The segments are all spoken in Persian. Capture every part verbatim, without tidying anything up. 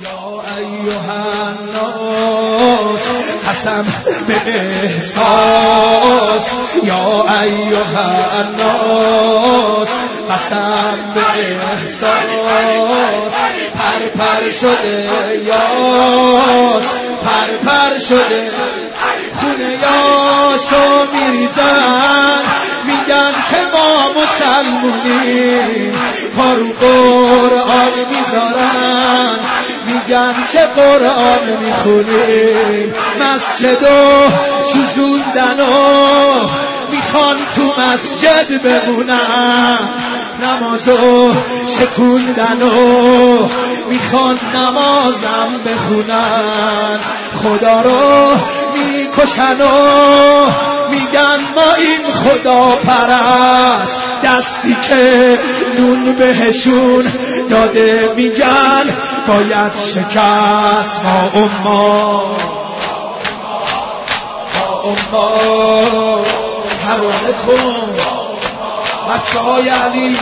یا ایها الناس قسم به احساس، یا ایها الناس قسم به احساس. پر پر شده یاس، پر پر شده خونه یاسو میریزن، میگن که ما مسلمونیم، پارو قرآن میذارن، میگن که قرآن میخونیم، مسجدو سوزوندن و میخوان تو مسجد بمونن، نمازو شکوندن و میخوان نمازم بخونن، خدا رو میکشن و میگن ما این خدا پرست، دستی که نون بهشون داده میگن باید شکست. ما اما ما اما پرونه کن بچه های علی،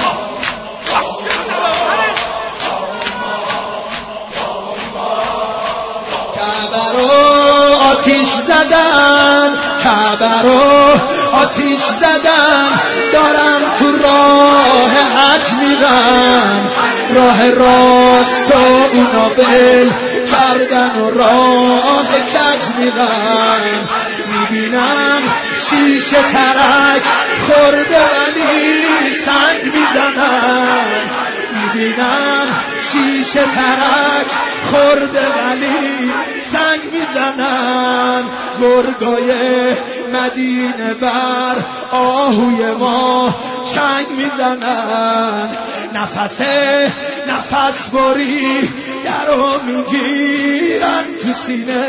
کعبه رو آتیش زدن، کعبه رو آتیش زدن، دارم تو راه حج میرن، راه راست و اونا بل کردن و راه کج میرن، میبینن شیشه ترک خورده ولی سنگ میزنن، میبینن شیشه ترک خورده ولی سنگ میزنن، گرگای مدینه بر آهوی ما چنگ میزنن، نفس نفس بری درو میگیرن تو سینه،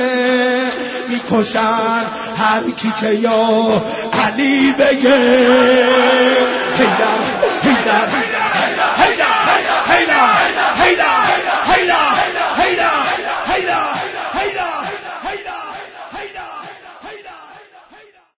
میکشن هر کی که یا علی بگه، هیدر هیدر